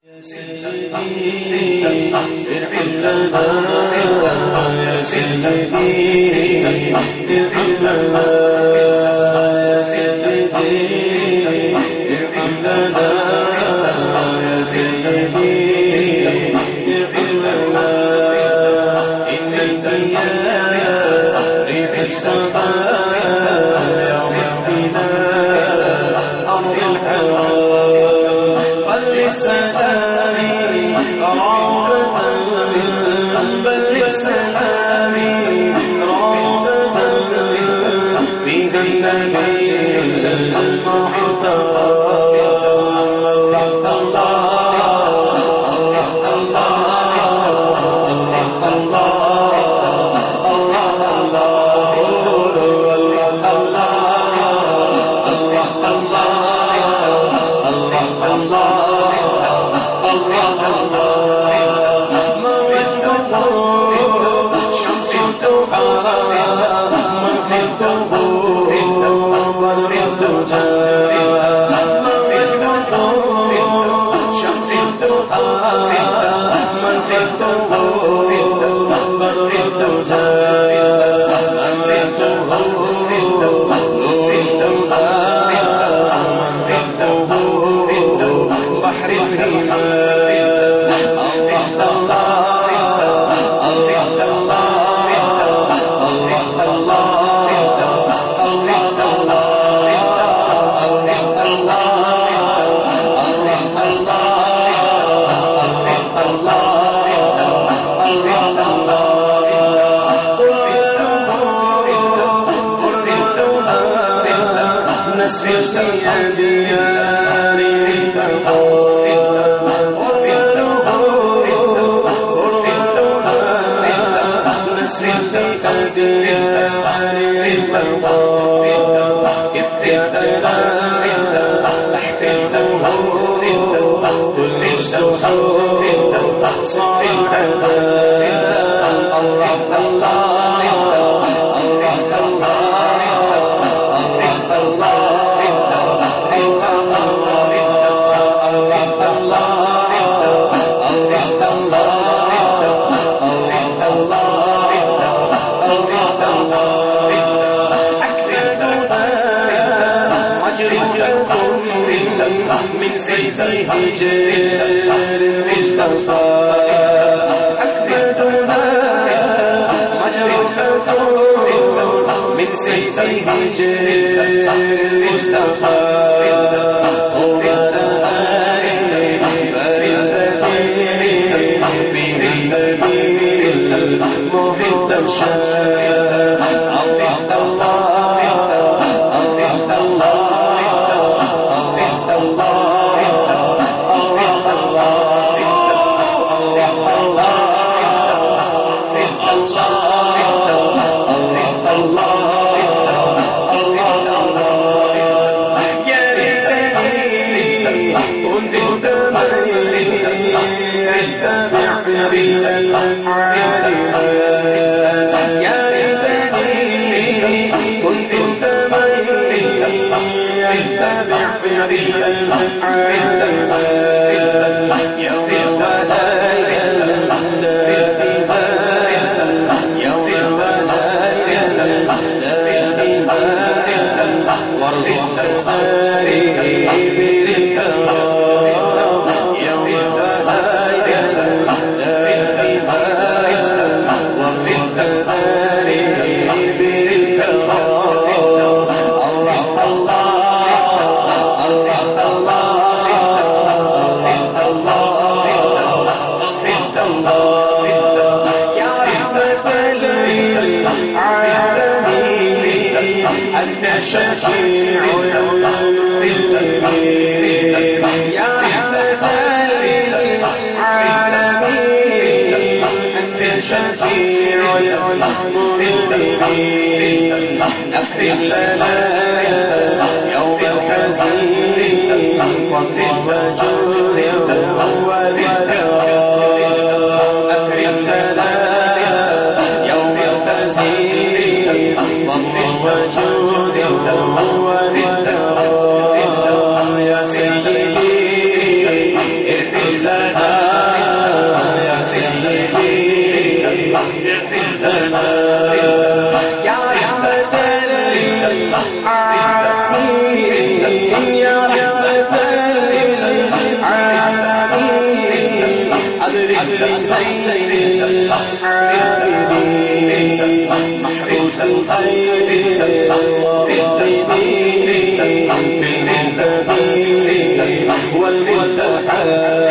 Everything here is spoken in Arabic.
يا سيدي ارحم لنا يا سيدي ارحم لنا يا سيدي ارحم لنا يا سيدي ارحم لنا إن الديار ريح السماء يوم بنا أرض الحرام بلغ سلامي رغبة بلغ سلامي رغبة فيك النبي المحترم من سيفه جير المصطفى أكبدنا مجرى الحكم من سيفه جير المصطفى طولنا بار البديع فيه النبي المحب الشام الله شفيع المؤمنين يا رحمة للعالمين أنت شفيع المؤمنين أكرم لنا يوم الحزين فضل وجود والكرام أكرم لنا يوم الحزين فضل وجود والكرام يا سيدي ارحم لنا يا سيدي اغفر لنا يا رحمة للعالمين يا رحمة للعالمين أدرك بزين العابدين محروس الخير والغيبين في المنتدين والمستحاب